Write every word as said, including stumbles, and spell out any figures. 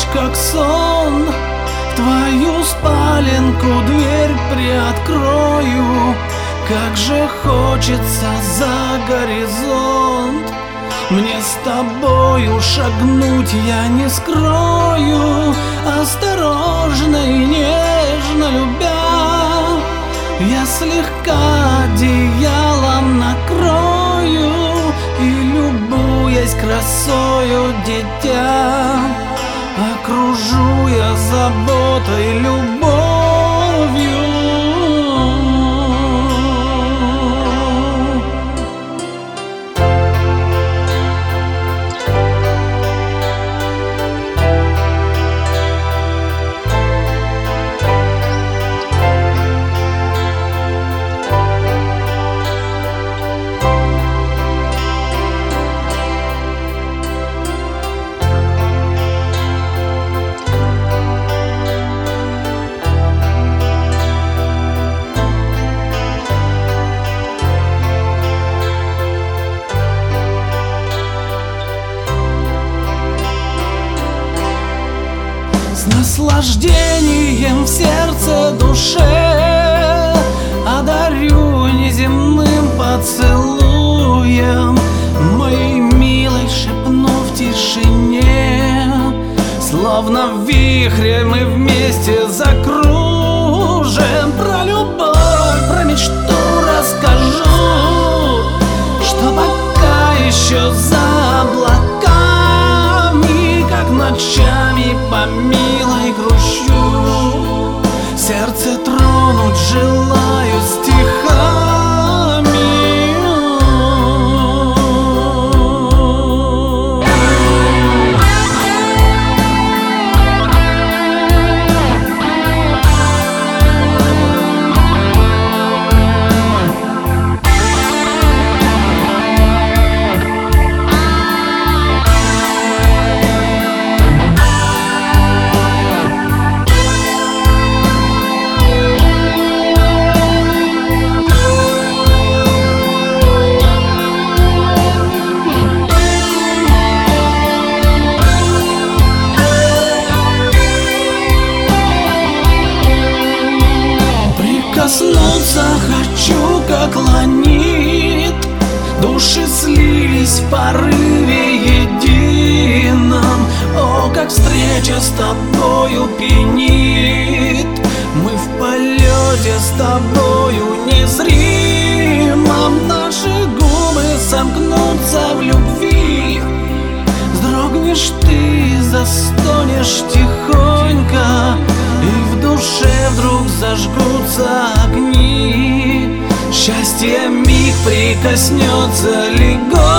как сон. В твою спаленку дверь приоткрою. Как же хочется за горизонт мне с тобою шагнуть, я не скрою. Осторожно и нежно любя, я слегка одеялом накрою. И, любуясь красою дитя, окружу я заботой, любовью. С наслаждением в сердце, душе одарю неземным поцелуем, моей милой шепну в тишине. Словно в вихре мы вместе закружим. Про любовь, про мечту расскажу, что пока еще за облаками, как ночами по милой грущу. Сердце тронуть желаю стихами. Коснуться хочу, как ланит, души слились в порыве едином. О, как встреча с тобою пьянит, мы в полете с тобою незримом. Наши губы сомкнутся в любви, вздрогнешь ты, застонешь тихонько, и в душе вдруг зажгутся огни. Счастье миг прикоснется легонько.